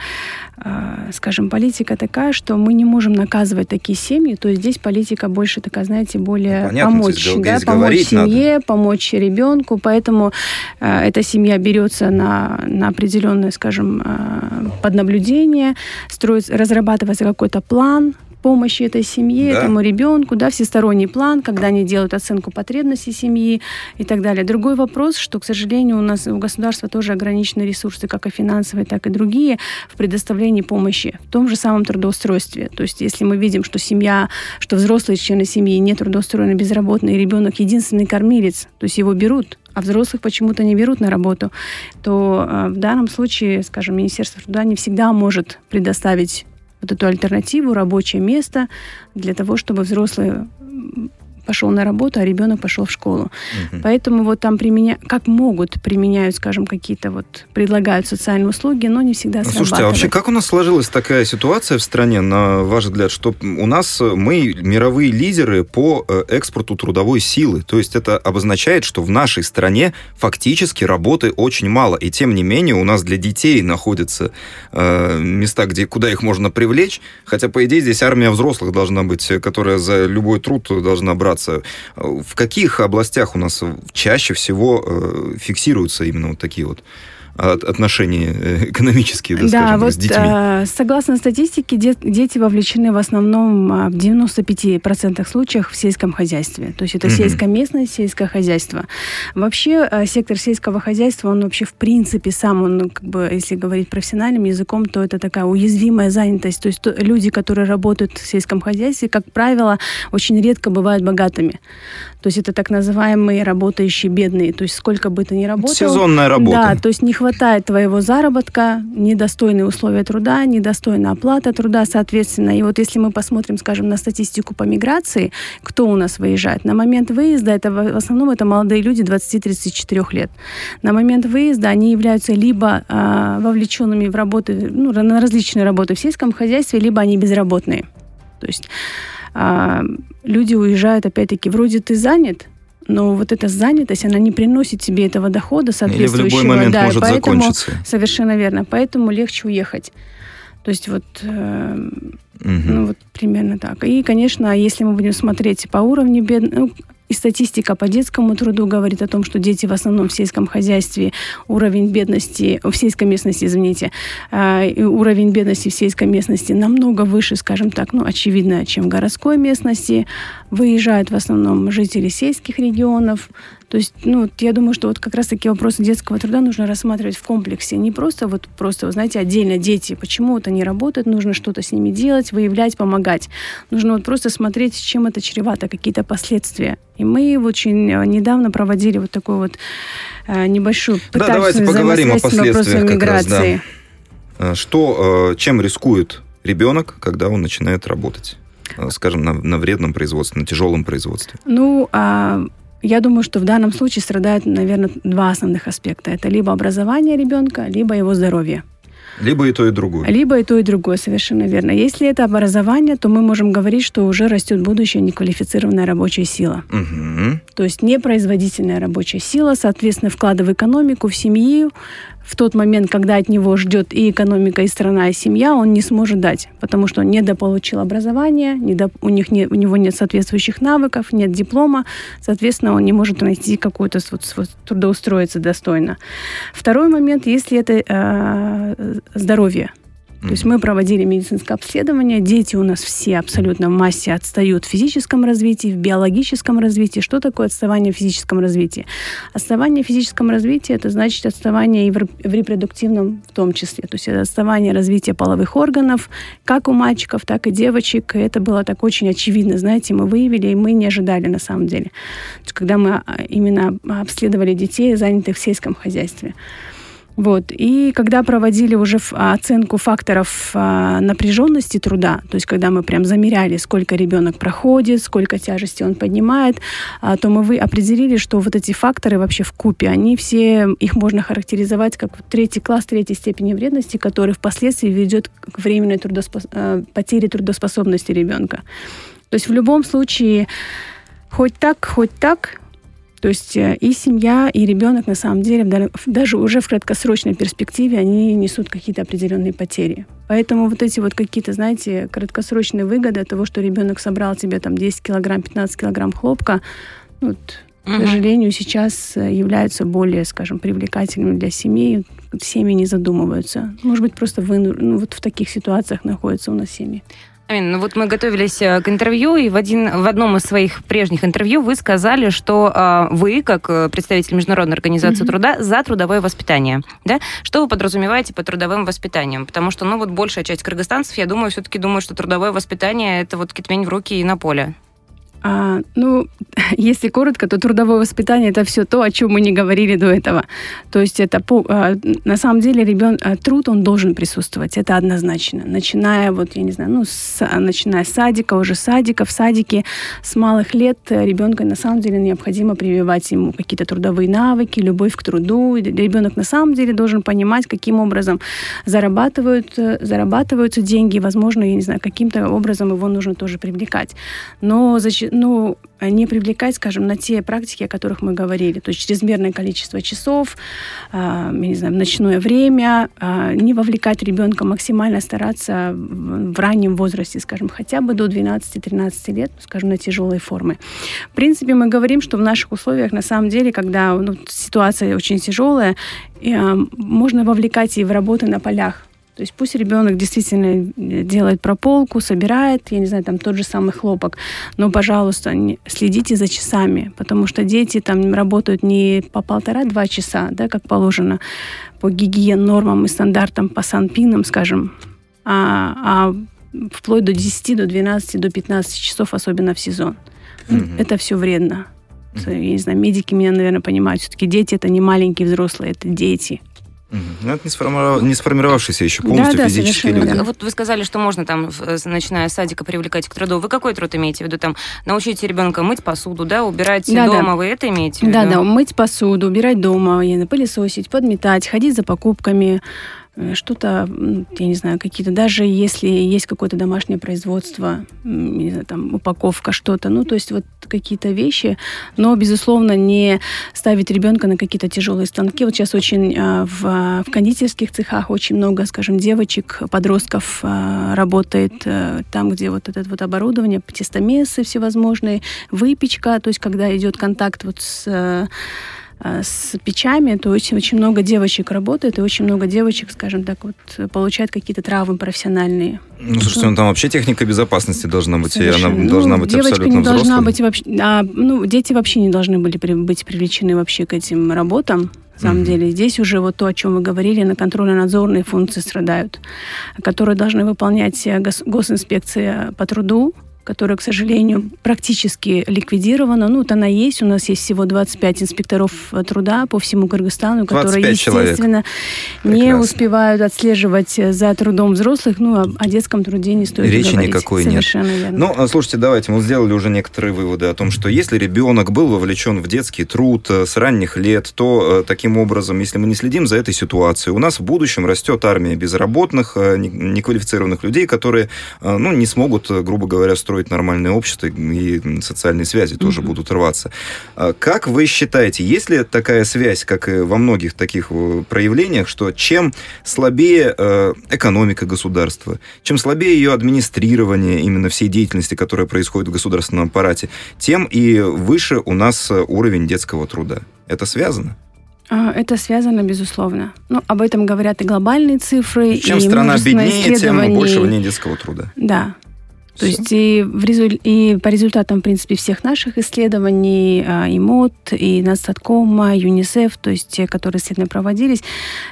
скажем, политика такая, что мы не можем наказывать такие семьи, то есть здесь политика больше такая, знаете, более ну, помочь, здесь, да, здесь помочь семье, надо. Помочь ребенку, поэтому эта семья берется на, на определенное, скажем, под наблюдение, строится, разрабатывается какой-то план помощи этой семье, да. этому ребенку, да, всесторонний план, когда они делают оценку потребностей семьи и так далее. Другой вопрос, что, к сожалению, у нас у государства тоже ограничены ресурсы, как и финансовые, так и другие, в предоставлении помощи в том же самом трудоустройстве. То есть, если мы видим, что семья, что взрослые члены семьи не трудоустроены, безработные, ребенок единственный кормилец, то есть его берут, а взрослых почему-то не берут на работу, то э, в данном случае, скажем, Министерство труда не всегда может предоставить вот эту альтернативу, рабочее место для того, чтобы взрослые пошел на работу, а ребенок пошел в школу. Угу. Поэтому вот там применя... как могут, применяют, скажем, какие-то вот, предлагают социальные услуги, но не всегда срабатывает. Слушайте, а вообще как у нас сложилась такая ситуация в стране, на ваш взгляд, что у нас мы мировые лидеры по экспорту трудовой силы? То есть это обозначает, что в нашей стране фактически работы очень мало, и тем не менее у нас для детей находятся э, места, где, куда их можно привлечь, хотя, по идее, здесь армия взрослых должна быть, которая за любой труд должна браться. В каких областях у нас чаще всего э, фиксируются именно вот такие вот отношения экономические, да, да, скажем, вот, с детьми? Э, согласно статистике, де- дети вовлечены в основном в девяноста пяти процентах случаев в сельском хозяйстве. То есть это mm-hmm. сельская местность, сельское хозяйство. Вообще э, сектор сельского хозяйства, он вообще в принципе сам, он, как бы, если говорить профессиональным языком, то это такая уязвимая занятость. То есть то, люди, которые работают в сельском хозяйстве, как правило, очень редко бывают богатыми. То есть это так называемые работающие бедные. То есть сколько бы ты ни работал... Сезонная работа. Да, то есть не хватает твоего заработка, недостойные условия труда, недостойная оплата труда, соответственно. И вот если мы посмотрим, скажем, на статистику по миграции, кто у нас выезжает? На момент выезда, это в основном это молодые люди двадцати-тридцати четырёх лет. На момент выезда они являются либо э, вовлеченными в работы, ну, на различные работы в сельском хозяйстве, либо они безработные. То есть э, люди уезжают, опять-таки, вроде ты занят, но вот эта занятость, она не приносит тебе этого дохода соответствующего. Или в любой момент да, может поэтому, закончиться. Совершенно верно. Поэтому легче уехать. То есть вот, э, угу. ну, вот примерно так. И, конечно, если мы будем смотреть по уровню бедности, ну, и статистика по детскому труду говорит о том, что дети в основном в сельском хозяйстве, уровень бедности, в сельской местности, извините, э, уровень бедности в сельской местности намного выше, скажем так, ну, очевидно, чем в городской местности. Выезжают в основном жители сельских регионов. То есть, ну, я думаю, что вот как раз-таки вопросы детского труда нужно рассматривать в комплексе. Не просто вот, просто, вы знаете, отдельно дети, почему вот они работают, нужно что-то с ними делать, выявлять, помогать. Нужно вот просто смотреть, с чем это чревато, какие-то последствия. И мы очень недавно проводили вот такую вот э, небольшую да, давайте поговорим о последствиях как раз, да. Что, чем рискует ребенок, когда он начинает работать, скажем, на, на вредном производстве, на тяжелом производстве? Ну, а я думаю, что в данном случае страдают, наверное, два основных аспекта. Это либо образование ребенка, либо его здоровье. Либо и то, и другое. Либо и то, и другое, совершенно верно. Если это образование, то мы можем говорить, что уже растет будущая неквалифицированная рабочая сила. Угу. То есть непроизводительная рабочая сила, соответственно, вклад в экономику, в семью. В тот момент, когда от него ждет и экономика, и страна, и семья, он не сможет дать, потому что он недополучил образование, недо, у, них не, у него нет соответствующих навыков, нет диплома, соответственно, он не может найти какую-то вот, вот, трудоустроиться достойно. Второй момент, если это э, здоровье. То есть мы проводили медицинское обследование. Дети у нас все абсолютно в массе отстают в физическом развитии, в биологическом развитии. Что такое отставание в физическом развитии? Отставание в физическом развитии – это значит отставание и в репродуктивном в том числе. То есть это отставание развития половых органов, как у мальчиков, так и девочек. И это было так очень очевидно. Знаете, мы выявили, и мы не ожидали на самом деле. То есть когда мы именно обследовали детей, занятых в сельском хозяйстве. Вот. И когда проводили уже оценку факторов напряженности труда, то есть когда мы прям замеряли, сколько ребенок проходит, сколько тяжести он поднимает, то мы определили, что вот эти факторы вообще вкупе, они все, их можно характеризовать как третий класс, третьей степени вредности, который впоследствии ведет к временной трудоспос... потере трудоспособности ребенка. То есть в любом случае, хоть так, хоть так, то есть и семья, и ребенок, на самом деле, даже уже в краткосрочной перспективе, они несут какие-то определенные потери. Поэтому вот эти вот какие-то, знаете, краткосрочные выгоды от того, что ребенок собрал тебе там десять килограмм, пятнадцать килограмм хлопка, вот, uh-huh. к сожалению, сейчас являются более, скажем, привлекательными для семей. Семьи не задумываются. Может быть, просто вы, ну, вот в таких ситуациях находятся у нас семьи. Ну вот мы готовились к интервью, и в, один, в одном из своих прежних интервью вы сказали, что э, вы, как представитель Международной организации mm-hmm. труда, за трудовое воспитание. Да? Что вы подразумеваете под трудовым воспитанием? Потому что, ну вот большая часть кыргызстанцев, я думаю, все-таки думают, что трудовое воспитание – это вот китмень в руки и на поле. А, ну, если коротко, то трудовое воспитание – это все то, о чем мы не говорили до этого. То есть это по, а, на самом деле ребен, а, труд, он должен присутствовать, это однозначно. Начиная, вот, я не знаю, ну, с, начиная с садика, уже садика, в садике, с малых лет ребенка на самом деле необходимо прививать ему какие-то трудовые навыки, любовь к труду. Ребенок на самом деле должен понимать, каким образом зарабатывают, зарабатываются деньги, возможно, я не знаю, каким-то образом его нужно тоже привлекать. Но зачем ну, не привлекать, скажем, на те практики, о которых мы говорили. То есть чрезмерное количество часов, э, я не знаю, в ночное время, э, не вовлекать ребенка, максимально стараться в, в раннем возрасте, скажем, хотя бы до двенадцати-тринадцати лет, скажем, на тяжелые формы. В принципе, мы говорим, что в наших условиях, на самом деле, когда ну, ситуация очень тяжелая, э, можно вовлекать и в работы на полях. То есть пусть ребенок действительно делает прополку, собирает, я не знаю, там тот же самый хлопок, но, пожалуйста, не, следите за часами, потому что дети там работают не по полтора-два часа, да, как положено, по гигиен нормам и стандартам, по санпинам, скажем, а, а вплоть до десяти, до двенадцати, до пятнадцати часов, особенно в сезон. Mm-hmm. Это все вредно. Mm-hmm. Я не знаю, медики меня, наверное, понимают. Все-таки дети – это не маленькие взрослые, это дети. Ну, это не, сформиров... не сформировавшиеся еще полностью да, да, физические люди. Да. Вот вы сказали, что можно там, начиная с садика, привлекать к труду. Вы какой труд имеете в виду? Там, научите ребенка мыть посуду, да, убирать да, дома. Да. Вы это имеете в виду? Да, да, мыть посуду, убирать дома, пылесосить, подметать, ходить за покупками, что-то, я не знаю, какие-то, даже если есть какое-то домашнее производство, не знаю, там, упаковка, что-то, ну, то есть вот какие-то вещи, но, безусловно, не ставить ребенка на какие-то тяжелые станки. Вот сейчас очень в, в кондитерских цехах очень много, скажем, девочек, подростков работает там, где вот это вот оборудование, тестомесы всевозможные, выпечка, то есть когда идет контакт вот с с печами, то очень, очень много девочек работает, и очень много девочек, скажем так, вот, получают какие-то травмы профессиональные. Ну, слушайте, ну, там вообще техника безопасности должна быть, совершенно. И она должна ну, быть девочка абсолютно не должна взрослой. Быть вообще, а, ну, дети вообще не должны были при, быть привлечены вообще к этим работам. На самом mm-hmm. деле, здесь уже вот то, о чем вы говорили, на контрольно-надзорные функции страдают, которые должны выполнять гос, госинспекция по труду, которая, к сожалению, практически ликвидирована. Ну, вот она есть. У нас есть всего двадцать пять инспекторов труда по всему Кыргызстану, которые, естественно, не успевают отслеживать за трудом взрослых. Ну, о, о детском труде не стоит Речи говорить. никакой Совершенно нет. Верно. Ну, слушайте, давайте, мы сделали уже некоторые выводы о том, что если ребенок был вовлечен в детский труд с ранних лет, то таким образом, если мы не следим за этой ситуацией, у нас в будущем растет армия безработных, неквалифицированных людей, которые, ну, не смогут, грубо говоря, строить нормальное общество, и социальные связи тоже mm-hmm. будут рваться. Как вы считаете, есть ли такая связь, как и во многих таких проявлениях, что чем слабее экономика государства, чем слабее ее администрирование именно всей деятельности, которая происходит в государственном аппарате, тем и выше у нас уровень детского труда? Это связано? Это связано, безусловно. Ну, об этом говорят и глобальные цифры, чем и страна беднее, тем больше в ней и... детского труда. Да. То Все. есть и, в резу... и по результатам, в принципе, всех наших исследований, и МОД, и Нацстаткома, ЮНИСЕФ, то есть те, которые исследования проводились,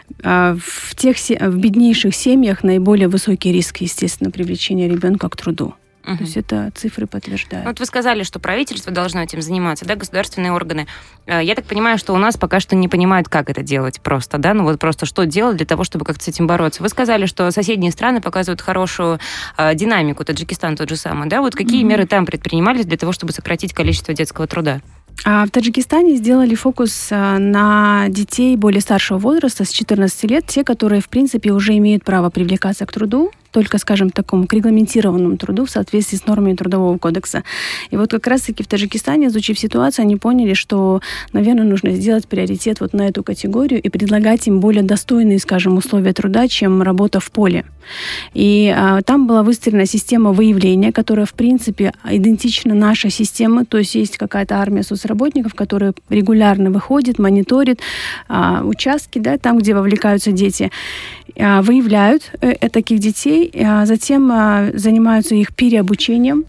в тех в беднейших семьях наиболее высокий риск, естественно, привлечения ребенка к труду. Угу. То есть это цифры подтверждают. Вот вы сказали, что правительство должно этим заниматься, да, государственные органы. Я так понимаю, что у нас пока что не понимают, как это делать просто, да, ну вот просто что делать для того, чтобы как-то с этим бороться. Вы сказали, что соседние страны показывают хорошую э, динамику, Таджикистан тот же самый, да, вот какие угу. меры там предпринимались для того, чтобы сократить количество детского труда? А в Таджикистане сделали фокус на детей более старшего возраста, с четырнадцати лет, те, которые, в принципе, уже имеют право привлекаться к труду, только, скажем, такому к регламентированному труду в соответствии с нормами Трудового кодекса. И вот как раз-таки в Таджикистане, изучив ситуацию, они поняли, что, наверное, нужно сделать приоритет вот на эту категорию и предлагать им более достойные, скажем, условия труда, чем работа в поле. И а, там была выстроена система выявления, которая, в принципе, идентична нашей системе, то есть есть какая-то армия соцработников, которая регулярно выходит, мониторит а, участки, да, там, где вовлекаются дети, а, выявляют э, таких детей, а затем а, занимаются их переобучением,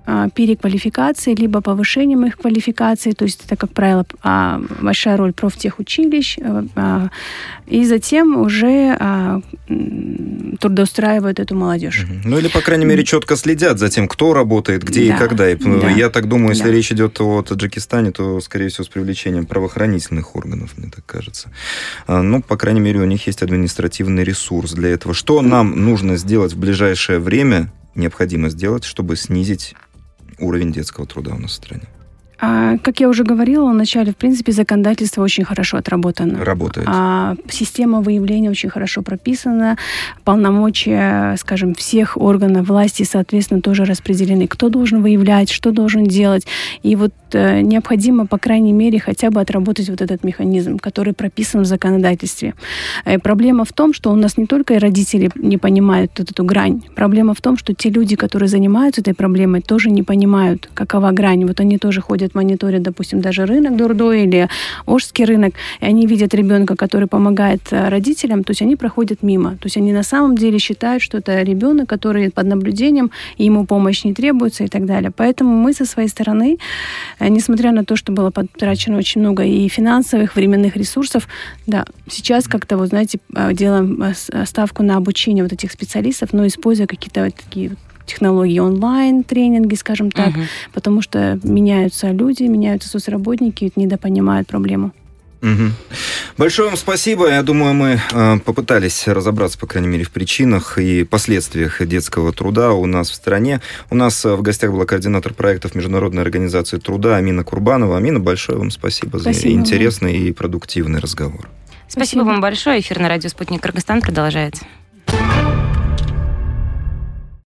переквалификацией, либо повышением их квалификации, то есть это, как правило, большая роль профтехучилищ, и затем уже трудоустраивают эту молодежь. Ну или, по крайней мере, четко следят за тем, кто работает, где да, и когда. И, да, я так думаю, если да. речь идет о Таджикистане, то, скорее всего, с привлечением правоохранительных органов, мне так кажется. Ну, по крайней мере, у них есть административный ресурс для этого. Что нам нужно сделать в ближайшее время, необходимо сделать, чтобы снизить уровень детского труда у нас в стране? А, как я уже говорила в начале, в принципе, законодательство очень хорошо отработано. Работает. А, система выявления очень хорошо прописана. Полномочия, скажем, всех органов власти, соответственно, тоже распределены. Кто должен выявлять, что должен делать. И вот э, необходимо, по крайней мере, хотя бы отработать вот этот механизм, который прописан в законодательстве. Э, проблема в том, что у нас не только родители не понимают вот эту грань. Проблема в том, что те люди, которые занимаются этой проблемой, тоже не понимают, какова грань. Вот они тоже ходят мониторят, допустим, даже рынок Дурдой или Ожский рынок, и они видят ребенка, который помогает родителям, то есть они проходят мимо. То есть они на самом деле считают, что это ребенок, который под наблюдением, и ему помощь не требуется и так далее. Поэтому мы со своей стороны, несмотря на то, что было потрачено очень много и финансовых, временных ресурсов, да, сейчас как-то, вот знаете, делаем ставку на обучение вот этих специалистов, но используя какие-то вот такие технологии онлайн, тренинги, скажем так, угу. потому что меняются люди, меняются соцработники, недопонимают проблему. Угу. Большое вам спасибо. Я думаю, мы э, попытались разобраться, по крайней мере, в причинах и последствиях детского труда у нас в стране. У нас в гостях была координатор проектов Международной организации труда Амина Курбанова. Амина, большое вам спасибо, спасибо за интересный вам. И продуктивный разговор. Спасибо, спасибо вам большое. Эфир на радио «Спутник Кыргызстан» продолжается.